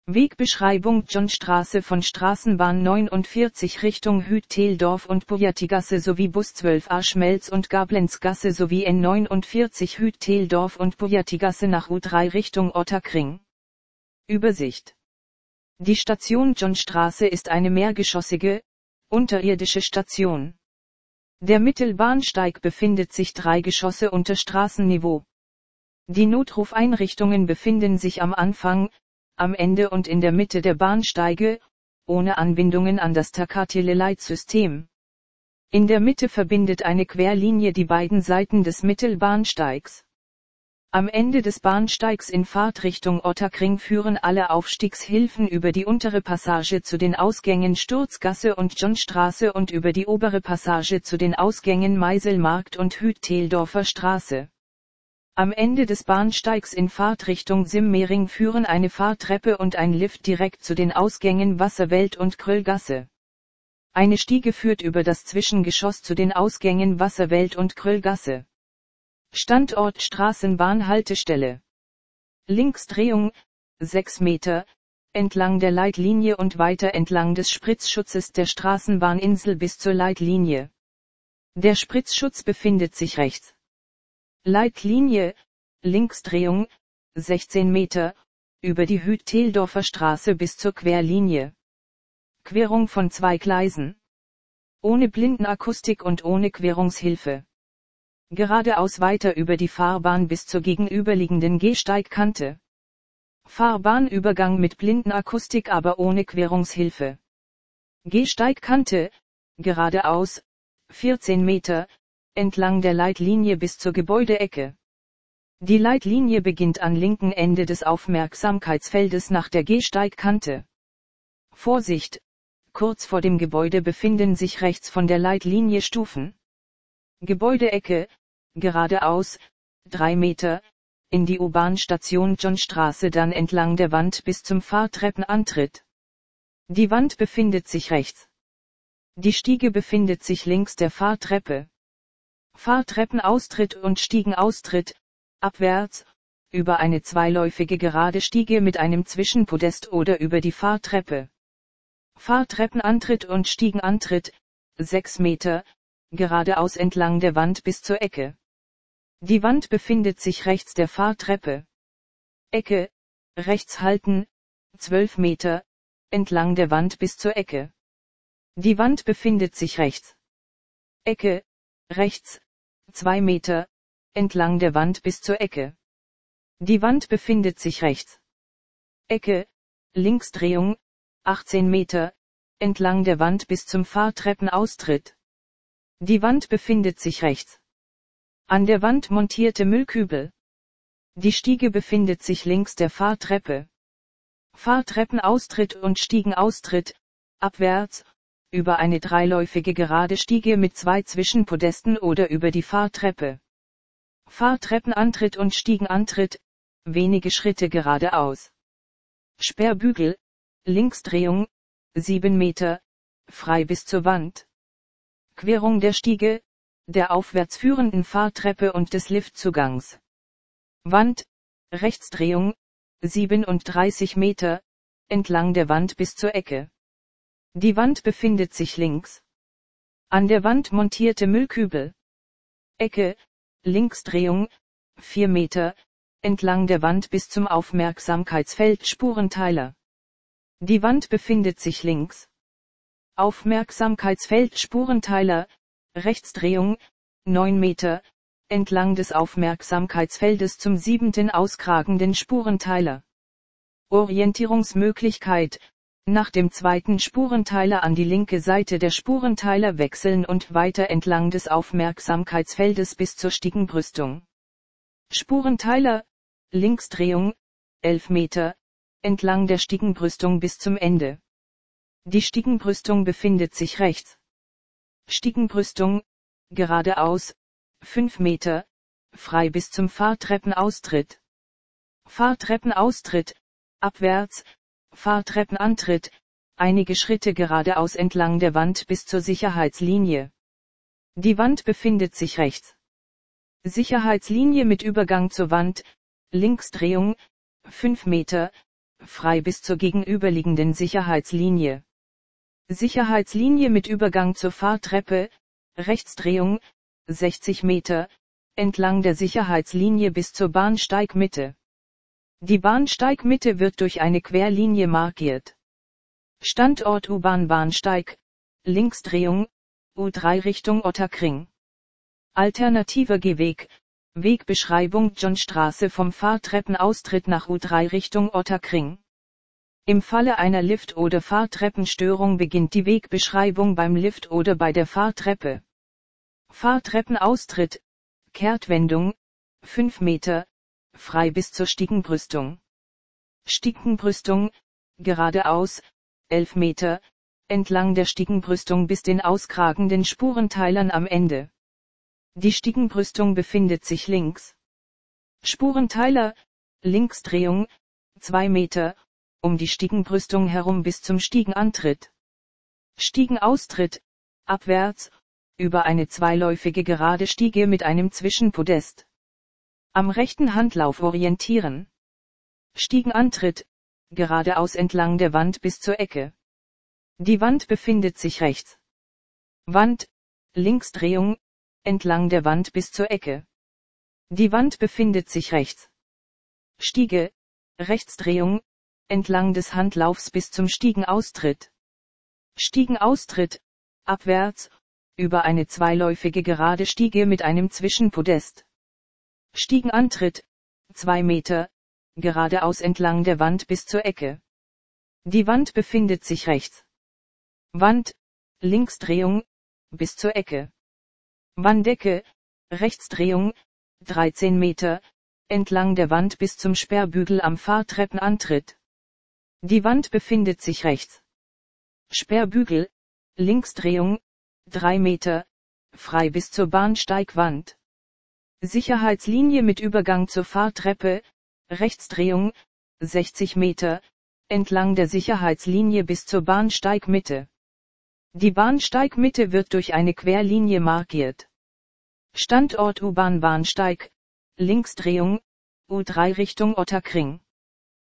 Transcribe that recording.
Wegbeschreibung: Johnstraße von Straßenbahn 49 Richtung Hüt-Theldorf und Bujatigasse sowie Bus 12a Schmelz- und Gablenzgasse sowie N49 Hüt-Theldorf und Bujatigasse nach U3 Richtung Ottakring. Übersicht: Die Station Johnstraße ist eine mehrgeschossige, unterirdische Station. Der Mittelbahnsteig befindet sich 3 Geschosse unter Straßenniveau. Die Notrufeinrichtungen befinden sich am Anfang, am Ende und in der Mitte der Bahnsteige, ohne Anbindungen an das Takatele-Leitsystem. In der Mitte verbindet eine Querlinie die beiden Seiten des Mittelbahnsteigs. Am Ende des Bahnsteigs in Fahrtrichtung Ottakring führen alle Aufstiegshilfen über die untere Passage zu den Ausgängen Sturzgasse und Johnstraße und über die obere Passage zu den Ausgängen Meiselmarkt und Hüt-Theldorfer Straße. Am Ende des Bahnsteigs in Fahrtrichtung Simmering führen eine Fahrtreppe und ein Lift direkt zu den Ausgängen Wasserwelt und Kröllgasse. Eine Stiege führt über das Zwischengeschoss zu den Ausgängen Wasserwelt und Kröllgasse. Standort Straßenbahnhaltestelle. Linksdrehung, 6 Meter, entlang der Leitlinie und weiter entlang des Spritzschutzes der Straßenbahninsel bis zur Leitlinie. Der Spritzschutz befindet sich rechts. Leitlinie, Linksdrehung, 16 Meter, über die Hüt-Theldorfer Straße bis zur Querlinie. Querung von 2 Gleisen. Ohne Blindenakustik und ohne Querungshilfe. Geradeaus weiter über die Fahrbahn bis zur gegenüberliegenden Gehsteigkante. Fahrbahnübergang mit Blindenakustik aber ohne Querungshilfe. Gehsteigkante, geradeaus, 14 Meter, entlang der Leitlinie bis zur Gebäudeecke. Die Leitlinie beginnt am linken Ende des Aufmerksamkeitsfeldes nach der Gehsteigkante. Vorsicht! Kurz vor dem Gebäude befinden sich rechts von der Leitlinie Stufen. Gebäudeecke, geradeaus, 3 Meter, in die U-Bahn-Station Johnstraße dann entlang der Wand bis zum Fahrtreppenantritt. Die Wand befindet sich rechts. Die Stiege befindet sich links der Fahrtreppe. Fahrtreppenaustritt und Stiegenaustritt, abwärts, über eine zweiläufige gerade Stiege mit einem Zwischenpodest oder über die Fahrtreppe. Fahrtreppenantritt und Stiegenantritt, 6 Meter, geradeaus entlang der Wand bis zur Ecke. Die Wand befindet sich rechts der Fahrtreppe. Ecke, rechts halten, 12 Meter, entlang der Wand bis zur Ecke. Die Wand befindet sich rechts. Ecke, rechts, 2 Meter, entlang der Wand bis zur Ecke. Die Wand befindet sich rechts. Ecke, Linksdrehung, 18 Meter, entlang der Wand bis zum Fahrtreppenaustritt. Die Wand befindet sich rechts. An der Wand montierte Müllkübel. Die Stiege befindet sich links der Fahrtreppe. Fahrtreppenaustritt und Stiegenaustritt, abwärts, über eine dreiläufige gerade Stiege mit 2 Zwischenpodesten oder über die Fahrtreppe. Fahrtreppenantritt und Stiegenantritt, wenige Schritte geradeaus. Sperrbügel, Linksdrehung, 7 Meter, frei bis zur Wand. Querung der Stiege, der aufwärts führenden Fahrtreppe und des Liftzugangs. Wand, Rechtsdrehung, 37 Meter, entlang der Wand bis zur Ecke. Die Wand befindet sich links. An der Wand montierte Müllkübel. Ecke, Linksdrehung, 4 Meter, entlang der Wand bis zum Aufmerksamkeitsfeld Spurenteiler. Die Wand befindet sich links. Aufmerksamkeitsfeld Spurenteiler, Rechtsdrehung, 9 Meter, entlang des Aufmerksamkeitsfeldes zum 7. auskragenden Spurenteiler. Orientierungsmöglichkeit, nach dem 2. Spurenteiler an die linke Seite der Spurenteiler wechseln und weiter entlang des Aufmerksamkeitsfeldes bis zur Stiegenbrüstung. Spurenteiler, Linksdrehung, 11 Meter, entlang der Stiegenbrüstung bis zum Ende. Die Stiegenbrüstung befindet sich rechts. Stiegenbrüstung, geradeaus, 5 Meter, frei bis zum Fahrtreppenaustritt. Fahrtreppenaustritt, abwärts, Fahrtreppenantritt, einige Schritte geradeaus entlang der Wand bis zur Sicherheitslinie. Die Wand befindet sich rechts. Sicherheitslinie mit Übergang zur Wand, Linksdrehung, 5 Meter, frei bis zur gegenüberliegenden Sicherheitslinie. Sicherheitslinie mit Übergang zur Fahrtreppe, Rechtsdrehung, 60 Meter, entlang der Sicherheitslinie bis zur Bahnsteigmitte. Die Bahnsteigmitte wird durch eine Querlinie markiert. Standort U-Bahn-Bahnsteig, Linksdrehung, U3 Richtung Ottakring. Alternativer Gehweg, Wegbeschreibung Johnstraße vom Fahrtreppenaustritt nach U3 Richtung Ottakring. Im Falle einer Lift- oder Fahrtreppenstörung beginnt die Wegbeschreibung beim Lift oder bei der Fahrtreppe. Fahrtreppenaustritt, Kehrtwendung, 5 Meter, frei bis zur Stiegenbrüstung. Stiegenbrüstung, geradeaus, 11 Meter, entlang der Stiegenbrüstung bis den auskragenden Spurenteilern am Ende. Die Stiegenbrüstung befindet sich links. Spurenteiler, Linksdrehung, 2 Meter, um die Stiegenbrüstung herum bis zum Stiegenantritt. Stiegenaustritt, abwärts, über eine zweiläufige gerade Stiege mit einem Zwischenpodest. Am rechten Handlauf orientieren. Stiegenantritt, geradeaus entlang der Wand bis zur Ecke. Die Wand befindet sich rechts. Wand, Linksdrehung, entlang der Wand bis zur Ecke. Die Wand befindet sich rechts. Stiege, Rechtsdrehung, entlang des Handlaufs bis zum Stiegenaustritt. Stiegenaustritt, abwärts, über eine zweiläufige gerade Stiege mit einem Zwischenpodest. Stiegenantritt, 2 Meter, geradeaus entlang der Wand bis zur Ecke. Die Wand befindet sich rechts. Wand, Linksdrehung, bis zur Ecke. Wanddecke, Rechtsdrehung, 13 Meter, entlang der Wand bis zum Sperrbügel am Fahrtreppenantritt. Die Wand befindet sich rechts. Sperrbügel, Linksdrehung, 3 Meter, frei bis zur Bahnsteigwand. Sicherheitslinie mit Übergang zur Fahrtreppe, Rechtsdrehung, 60 Meter, entlang der Sicherheitslinie bis zur Bahnsteigmitte. Die Bahnsteigmitte wird durch eine Querlinie markiert. Standort U-Bahn-Bahnsteig, Linksdrehung, U3 Richtung Ottakring.